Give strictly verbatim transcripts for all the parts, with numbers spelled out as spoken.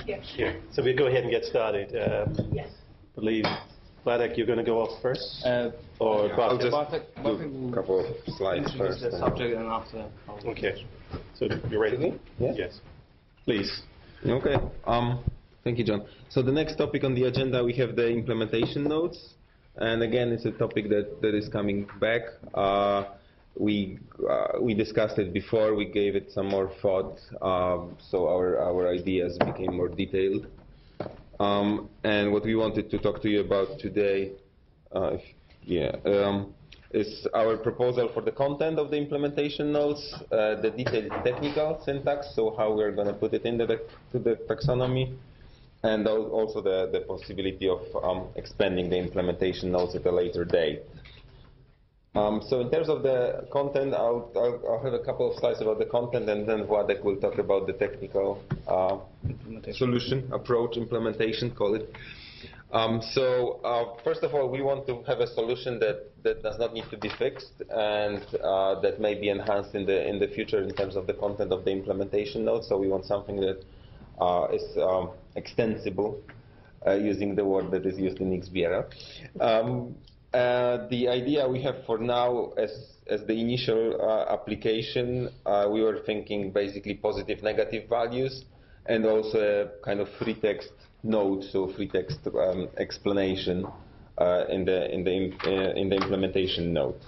Yes. Here. So we'll go ahead and get started. Um, Yes. I believe, Vladek, you're going to go off first? Uh, or I'll Bartek? just Bartek, Bartek do a couple of slides introduce first. the subject and after. I'll Okay. So you're ready? Yeah. Yes. Please. Okay. Um, thank you, John. So the next topic on the agenda, we have the implementation notes. And again, it's a topic that, that is coming back. Uh, we uh, we discussed it before. We gave it some more thought. Um, so our, our ideas became more detailed. Um, and what we wanted to talk to you about today, uh, if, yeah, um, is our proposal for the content of the implementation notes, uh, the detailed technical syntax, so how we're going to put it into the, to the taxonomy, and also the, the possibility of um, expanding the implementation notes at a later date. Um, so in terms of the content, I'll, I'll, I'll have a couple of slides about the content, and then Władek will talk about the technical uh, solution, approach, implementation, call it. Um, so uh, first of all, we want to have a solution that, that does not need to be fixed and uh, that may be enhanced in the in the future in terms of the content of the implementation notes. So we want something that uh, is um, extensible, uh, using the word that is used in X B R L. Um, uh, the idea we have for now, as as the initial uh, application, uh, we were thinking basically positive, negative values, and also a kind of free text note, so free text um, explanation uh, in the in the uh, in the implementation note.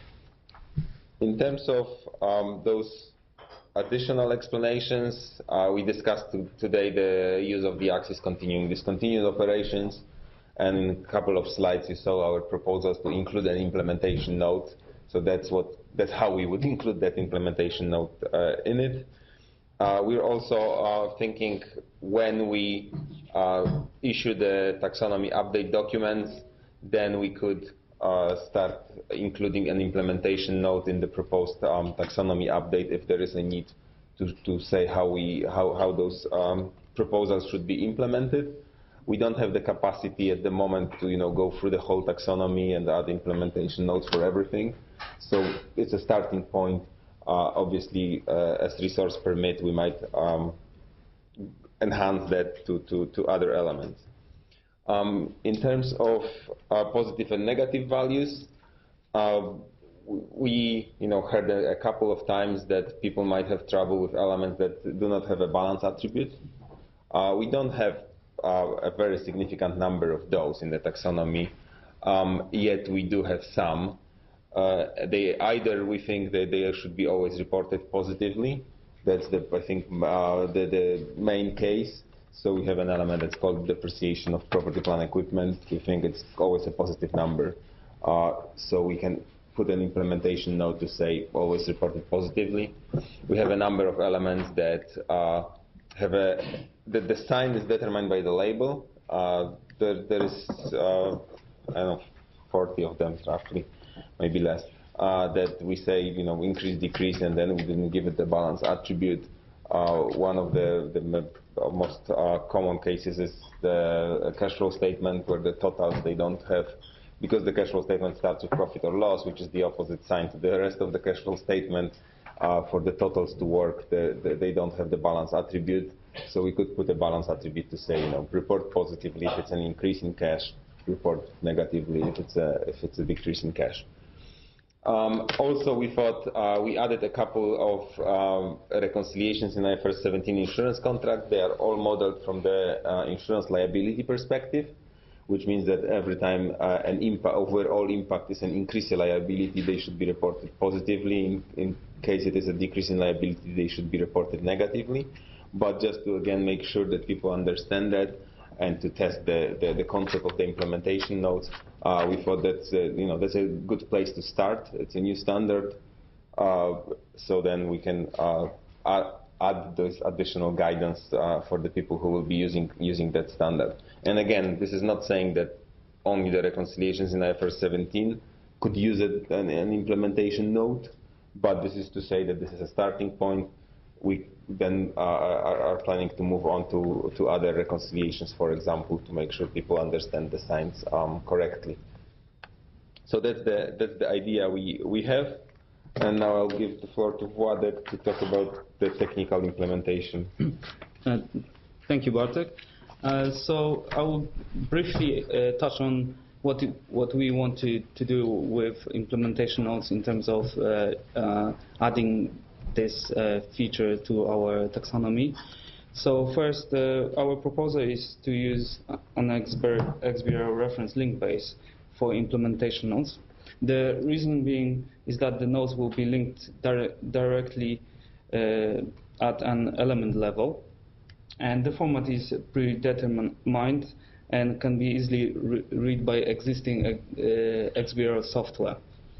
In terms of um, those additional explanations, uh, we discussed today the use of the axis continuing discontinued operations, and in a couple of slides you saw our proposals to include an implementation note. So that's what that's how we would include that implementation note uh, in it. Uh, we're also uh, thinking when we uh, issue the taxonomy update documents, then we could uh, start including an implementation note in the proposed um, taxonomy update if there is a need to, to say how we how, how those um, proposals should be implemented. We don't have the capacity at the moment to you know go through the whole taxonomy and add implementation notes for everything. So it's a starting point. Uh, obviously, uh, as resource permit, we might um, enhance that to, to, to other elements. Um, in terms of uh, positive and negative values, uh, we you know, heard a, a couple of times that people might have trouble with elements that do not have a balance attribute. Uh, we don't have uh, a very significant number of those in the taxonomy, um, yet we do have some. Uh, they either we think that they should be always reported positively. That's the I think uh, the, the main case. So we have an element that's called depreciation of property, plant, equipment. We think it's always a positive number. Uh, so we can put an implementation note to say always reported positively. We have a number of elements that uh, have a the, the sign is determined by the label. Uh, there, there is uh, I don't know forty of them roughly. Maybe less, uh, that we say, you know, increase, decrease, and then we didn't give it the balance attribute. Uh, one of the, the most uh, common cases is the cash flow statement where the totals they don't have, because the cash flow statement starts with profit or loss, which is the opposite sign to the rest of the cash flow statement. Uh, for the totals to work, the, the, they don't have the balance attribute. So we could put a balance attribute to say, you know, report positively if it's an increase in cash, report negatively if it's a if it's a decrease in cash. Um, also, we thought uh, we added a couple of um, reconciliations in I F R S seventeen insurance contract. They are all modeled from the uh, insurance liability perspective, which means that every time uh, an impact, overall impact is an increase in liability, they should be reported positively. In, in case it is a decrease in liability, they should be reported negatively. But just to again make sure that people understand that, and to test the, the, the concept of the implementation notes, uh, we thought that's uh, you know that's a good place to start. It's a new standard, uh, so then we can uh, add, add this additional guidance uh, for the people who will be using using that standard. And again, this is not saying that only the reconciliations in I F R S seventeen could use it, an, an implementation note, but this is to say that this is a starting point. We then uh, are, are planning to move on to, to other reconciliations, for example, to make sure people understand the signs um, correctly. So that's the that's the idea we we have, and now I'll give the floor to Władek to talk about the technical implementation. Uh, Thank you, Bartek. Uh, so I will briefly uh, touch on what it, what we want to, to do with implementation notes in terms of uh, uh, adding this uh, feature to our taxonomy. So first, uh, our proposal is to use an X B R O reference link base for implementation nodes. The reason being is that the nodes will be linked dire directly uh, at an element level, and the format is predetermined and can be easily re read by existing uh, X B R O software.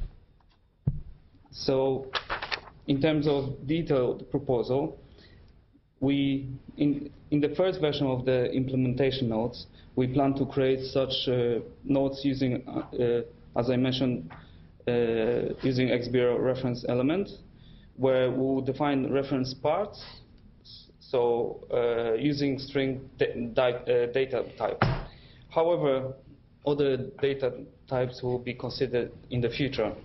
So, in terms of detailed proposal, we in in the first version of the implementation nodes, we plan to create such uh, nodes using, uh, as I mentioned, uh, using X B R O reference element, where we will define reference parts. So uh, using string da uh, data type. However, other data types will be considered in the future.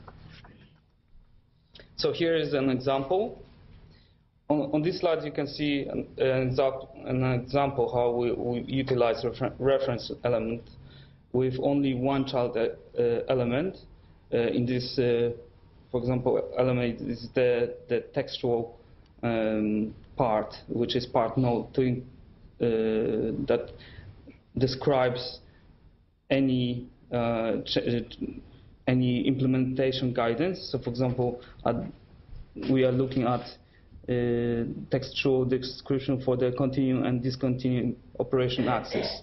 So here is an example. On, on this slide, you can see an, an, example, an example how we, we utilize refer reference element with only one child uh, element. Uh, in this, uh, for example, element is the, the textual um, part, which is part node to, uh, that describes any uh, ch any implementation guidance. So, for example, at, we are looking at uh, textual description for the continue and discontinue operation access.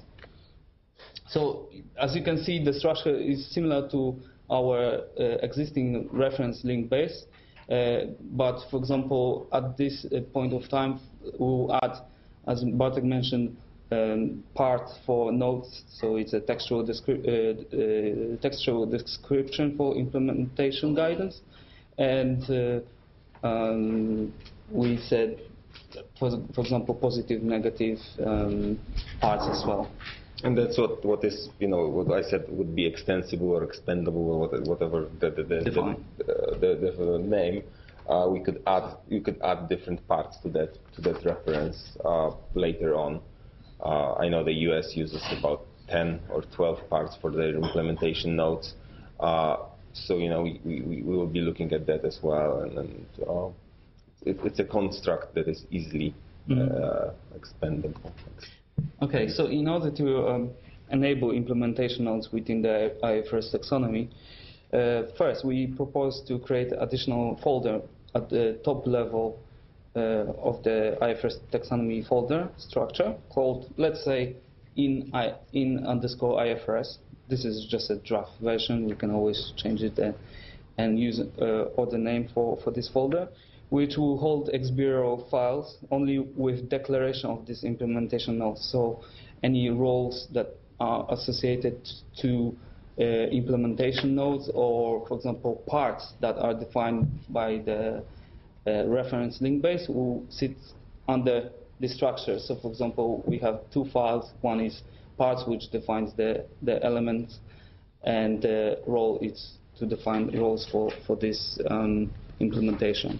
So, as you can see, the structure is similar to our uh, existing reference link base. Uh, but, for example, at this uh, point of time, we'll add, as Bartek mentioned, um, part for nodes. So it's a textual, descri uh, uh, textual description for implementation guidance. And uh, um, we said, for, for example, positive, negative um, parts as well. And that's what, what is, you know, what I said would be extensible or expendable or whatever the, the, the, the, uh, the, the name. Uh, we could add, you could add different parts to that, to that reference uh, later on. Uh, I know the U S uses about ten or twelve parts for their implementation nodes. Uh, so, you know, we, we, we will be looking at that as well. And, and uh, it, it's a construct that is easily mm-hmm. uh, expendable. Okay, so in order to um, enable implementation nodes within the I F R S taxonomy, uh, first we propose to create additional folder at the top level uh, of the I F R S taxonomy folder structure called, let's say, in, I, in underscore I F R S. This is just a draft version. We can always change it and, and use uh, other name for, for this folder, which will hold X B R O files only with declaration of this implementation node. So any roles that are associated to uh, implementation nodes, or for example parts that are defined by the uh, reference link base, will sit under the structure. So for example, we have two files. One is parts, which defines the, the elements, and the role is to define roles for, for this um, implementation.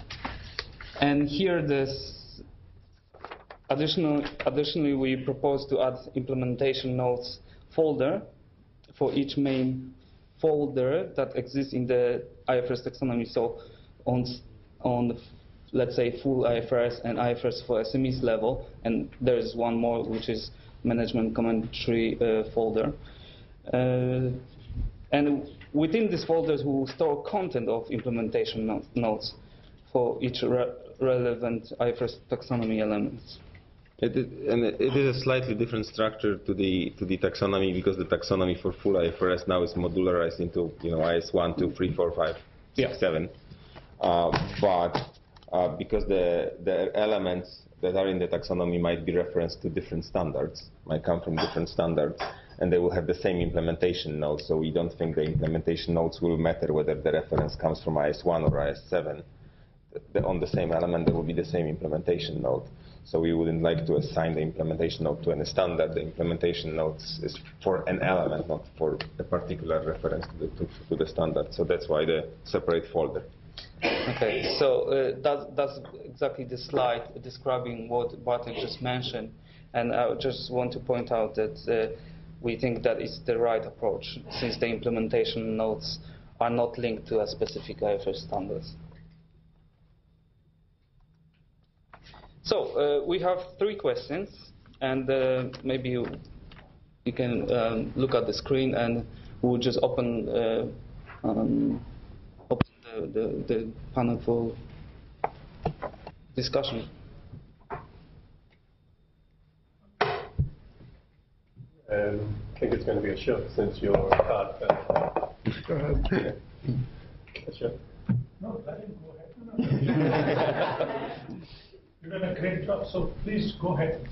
And here, this additional, additionally, we propose to add implementation nodes folder for each main folder that exists in the I F R S taxonomy. So, on on let's say full I F R S and I F R S for S M Es level, and there is one more, which is management commentary uh, folder. Uh, and within these folders, we will store content of implementation no nodes for each re relevant I F R S taxonomy elements. It is, and it is a slightly different structure to the to the taxonomy, because the taxonomy for full I F R S now is modularized into, you know, I S one, two, three, four, five, six, yeah. seven. Uh, but uh, because the the elements that are in the taxonomy might be referenced to different standards, might come from different standards, and they will have the same implementation nodes. So we don't think the implementation nodes will matter whether the reference comes from I S one or I S seven. The, on the same element, there will be the same implementation node. So we wouldn't like to assign the implementation node to any standard. The implementation node is for an element, not for a particular reference to the, to, to the standard. So that's why the separate folder. Okay, so uh, that's, that's exactly the slide describing what Bartek just mentioned. And I just want to point out that uh, we think that is the right approach, since the implementation notes are not linked to a specific I F R S standards. So uh, we have three questions, and uh, maybe you, you can um, look at the screen, and we'll just open, uh, um, open the, the, the panel for discussion. Um, I think it's going to be a show since you're card. Go ahead. A show. No, let him go ahead. You've done a great job, so please go ahead.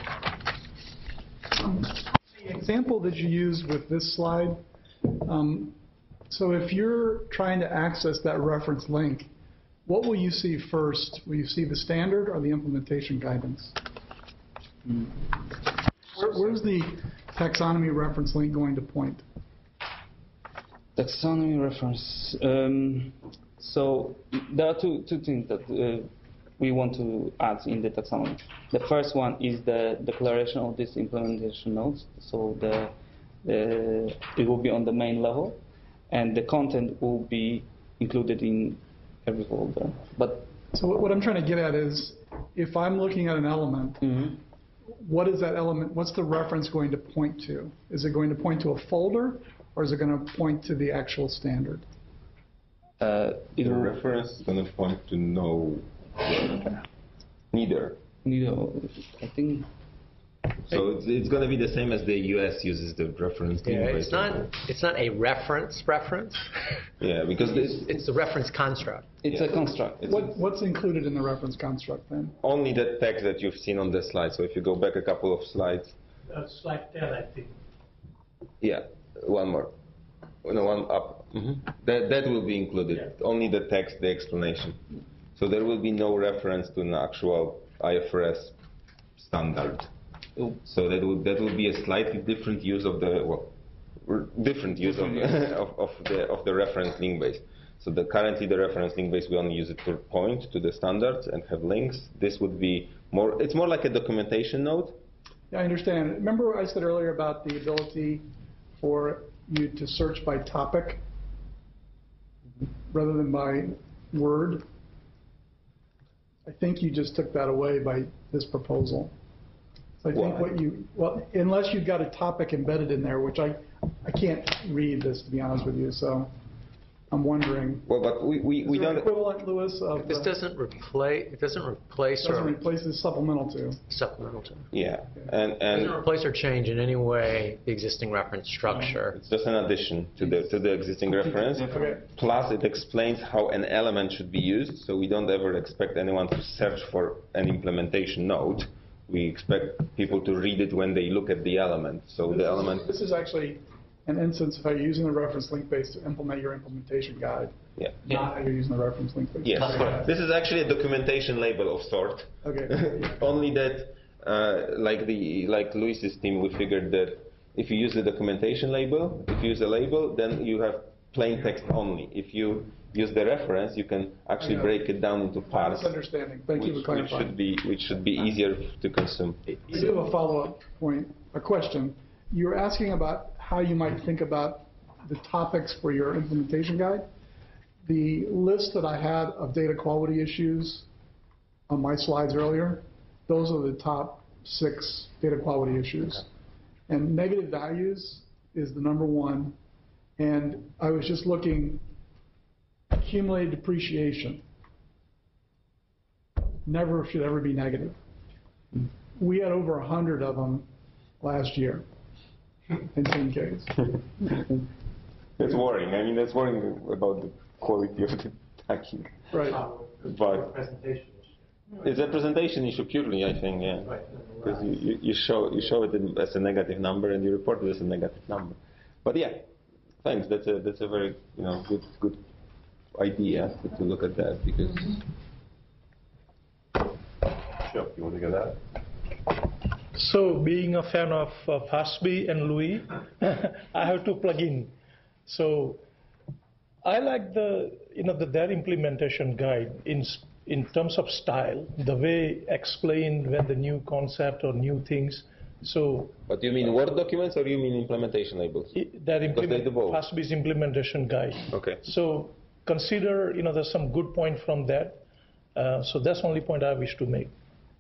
Um, the example that you used with this slide, um, so if you're trying to access that reference link, what will you see first? Will you see the standard or the implementation guidance? Mm. Where, where's the taxonomy reference link going to point? Taxonomy reference. Um, so there are two, two things that uh, we want to add in the taxonomy. The first one is the declaration of these implementation notes. So the, the, it will be on the main level, and the content will be included in every folder. But so what I'm trying to get at is, if I'm looking at an element, mm-hmm. what is that element? What's the reference going to point to? Is it going to point to a folder, or is it going to point to the actual standard? Uh, the reference is going to point to no. Neither. Neither. I think. So it's, it's going to be the same as the U S uses the reference. Yeah, it's not. It's not a reference reference. Yeah, because it's, it's the reference construct. It's yeah. a construct. It's what, what's included in the reference construct then? Only the text that you've seen on the slide. So if you go back a couple of slides. Uh, slide ten, I think. Yeah, one more. No, one up. Mm-hmm. That that will be included. Yeah. Only the text, the explanation. So there will be no reference to an actual I F R S standard. So that would that would be a slightly different use of the well, different use of, of of the of the reference link base. So the currently the reference link base, we only use it to point to the standards and have links. This would be more. It's more like a documentation node. Yeah, I understand. Remember I said earlier about the ability for you to search by topic rather than by word. I think you just took that away by this proposal. So I think Why? what you, well, unless you've got a topic embedded in there, which I, I can't read this, to be honest with you, so I'm wondering. Well, but we, we, we don't. Equivalent, Lewis, of this doesn't replace. It doesn't replace doesn't or replace the supplemental to. Supplemental to. Yeah, and and it doesn't replace or change in any way the existing reference structure. It's just an addition to the to the existing reference. Okay. Plus, it explains how an element should be used. So we don't ever expect anyone to search for an implementation node. We expect people to read it when they look at the element. So this the is, element. This is actually an instance of how you're using the reference link base to implement your implementation guide. Yeah. Not how you're using the reference link base. Yes. This is actually a documentation label of sort. Okay. Only that, uh, like the like Luis's team, we figured that if you use the documentation label, if you use a label, then you have plain text only. If you use the reference, you can actually break it down into parts. Misunderstanding. Thank which, you for clarifying. Which should be which should be easier to consume. I do have a follow-up point, a question. You were asking about how you might think about the topics for your implementation guide. The list that I had of data quality issues on my slides earlier, those are the top six data quality issues. Okay. And negative values is the number one. And I was just looking, accumulated depreciation never should ever be negative. We had over one hundred of them last year in ten Ks. That's worrying. I mean, that's worrying about the quality of the tagging. Right. But it's a presentation issue purely, I think, yeah. Because you, you, you show you show it as a negative number and you report it as a negative number. But yeah, thanks. That's a that's a very you know good good idea to, to look at that because. Sure. You want to get that? So, being a fan of uh, FastBee and Louis, I have to plug in. So, I like the you know the, their implementation guide in in terms of style, the way explained when the new concept or new things, so But do you mean Word documents or you mean implementation labels? i- that Because they implement, do both. has to be his implementation guide. Okay. So consider, you know, there's some good point from that. Uh, so that's the only point I wish to make.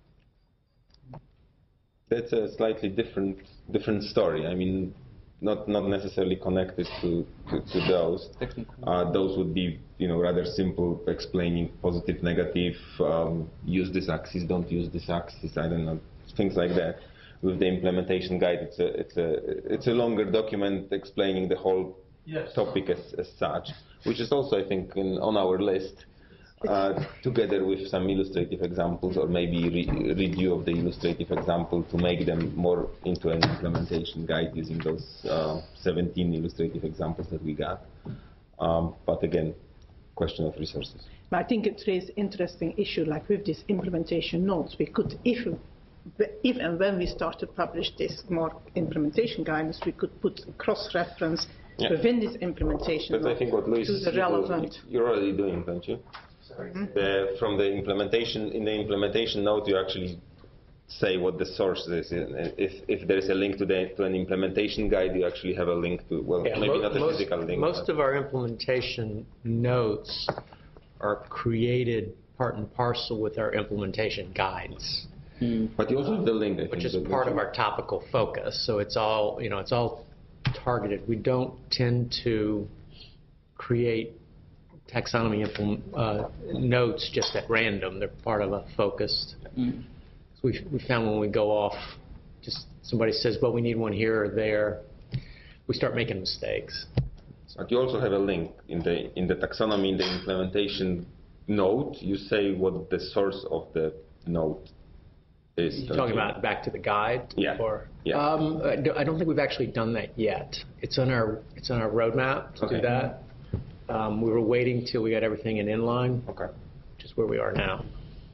That's a slightly different different story. I mean, not not necessarily connected to to, to those. Uh, those would be, you know, rather simple, explaining positive, negative, um, use this axis, don't use this axis. I don't know, things like that. With the implementation guide, it's a it's a it's a longer document explaining the whole Yes. topic as, as such, which is also, I think, in, on our list. Uh, together with some illustrative examples, or maybe re review of the illustrative example to make them more into an implementation guide using those uh, seventeen illustrative examples that we got. Um, but again, question of resources. But I think it raises interesting issue, like with these implementation notes. We could, if, if and when we start to publish this more implementation guidance, we could put a cross-reference Yeah. within this implementation That's, I note think, what Luis, to the you- relevant. you're already doing, don't you? The, from the implementation, in the implementation note, you actually say what the source is. If, if there is a link to, the, to an implementation guide, you actually have a link to, well, Yeah, maybe mo- not a most, physical link. most but- of our implementation notes are created part and parcel with our implementation guides, But you also have the link, I think. which is that- part of our topical focus. So it's all, you know, it's all targeted. We don't tend to create taxonomy implement, uh, notes just at random. They're part of a focused. Mm. So we we found when we go off, just somebody says, well, we need one here or there, we start making mistakes. But you also have a link in the in the taxonomy, in the implementation note. You say what the source of the note is. You're don't talking you? about back to the guide? Yeah. Or, Yeah. Um, I don't I don't think we've actually done that yet. It's on our it's on our roadmap to Okay. do that. Um, we were waiting till we got everything in inline, Okay. which is where we are now.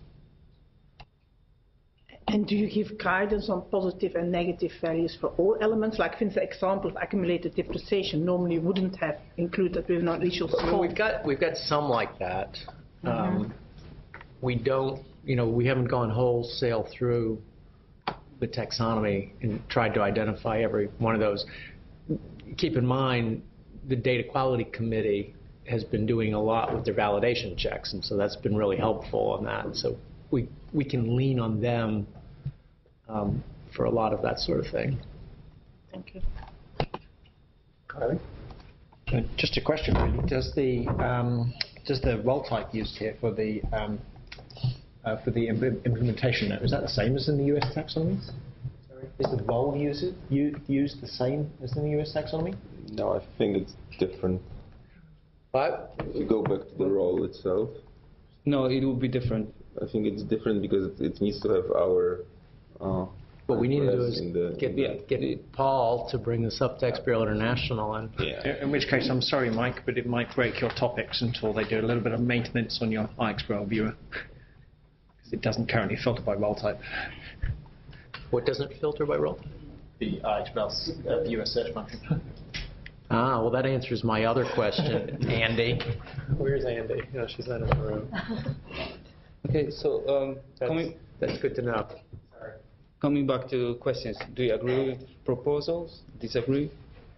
And do you give guidance on positive and negative values for all elements? Like, for instance, the example of accumulated depreciation normally wouldn't have included within our initial Well, scope. we've got we've got some like that. Um, we don't, you know, we haven't gone wholesale through the taxonomy and tried to identify every one of those. Keep in mind, the data quality committee has been doing a lot with their validation checks, and so that's been really helpful on that. So we we can lean on them um, for a lot of that sort of thing. Thank you. Kylie? Uh, Just a question, really. Does the um, does the role type used here for the um, uh, for the im- implementation note, is that the same as in the U S taxonomy? Is the role use it, u- used the same as in the U S taxonomy? No, I think it's different. But If you go back to the role itself, No, it will be different. I think it's different because it, it needs to have our. Uh, what we need to do address is in the, get, in the- get Paul to bring this up to Tax Bureau International, and Yeah. In in which case, I'm sorry, Mike, but it might break your topics until they do a little bit of maintenance on your iExplorer viewer. Because it doesn't currently filter by role type. what doesn't filter by role? The iExplorer uh, viewer search function. Ah, well, that answers my other question, Andy. Where's Andy? No, she's not in the room. Okay, so um, That's, coming that's good to know. coming back to questions, do you agree with proposals? Disagree?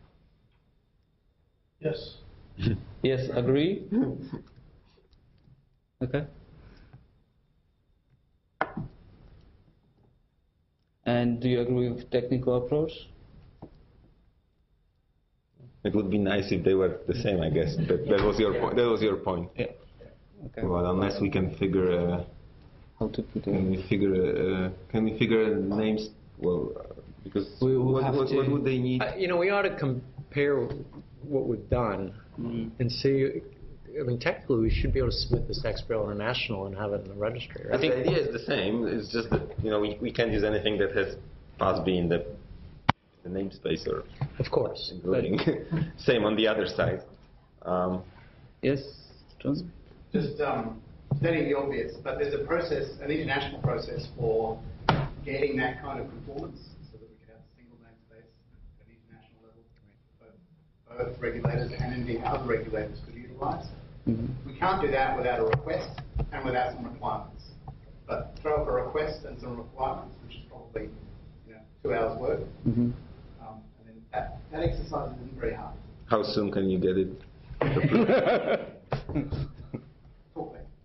Yes. Yes, agree? Okay. And do you agree with technical approach? It would be nice if they were the same, I guess. That, that was your point. That was your point. Yeah. Okay. Well, unless we can figure, uh, How to put can it? we figure, uh, can we figure names? Well, uh, because We will what, have what, to- what would they need? Uh, You know, we ought to compare what we've done Mm. and see, I mean, technically, we should be able to submit this to Tax Bureau International and have it in the registry, I right? think the idea is the same. It's just that, you know, we, we can't use anything that has FASB in the the namespace or Of course. But including. Same on the other side. Um, Yes, John? Just um, stating the obvious, but there's a process, an international process for getting that kind of conformance so that we can have a single namespace at an international level, both, both regulators and indeed other regulators could utilize. We can't do that without a request and without some requirements. But throw up a request and some requirements, which is probably you know, two hours work. Mm-hmm. Um, and then that, that exercise isn't very hard. How soon can you get it? Talk back.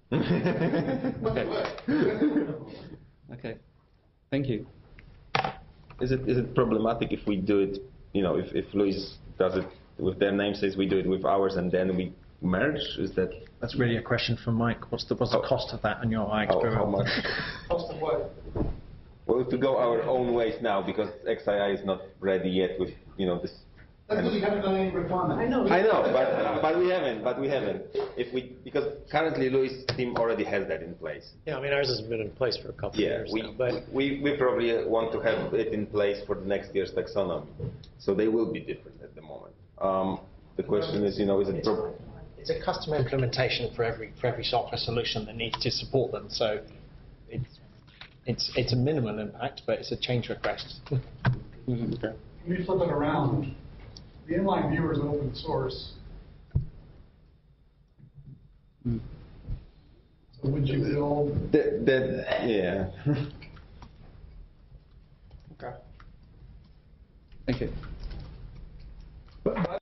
Okay. Okay. Thank you. Is it is it problematic if we do it, you know, if, if Luis does it with their namespace, we do it with ours, and then we merge? Is that That's really a question for Mike. What's the what's the Oh. cost of that in your eye how, experiment? how much? Cost of what? Well, to go our own ways now, because X I I is not ready yet with, you know, this. That's because we haven't done any requirements. I know. I know, but but we haven't. But we haven't. If we because currently Luis' team already has that in place. Yeah, I mean, ours has been in place for a couple of Yeah, years we, now, but we we probably want to have it in place for the next year's taxonomy, so they will be different at the moment. Um, the question is, you know, is it? Pro- It's a custom implementation for every for every software solution that needs to support them. So it's it's it's a minimal impact, but it's a change request. okay. Let me flip it around. The inline viewer is open source. Mm. So would you build? That, that yeah. Thank you. But, but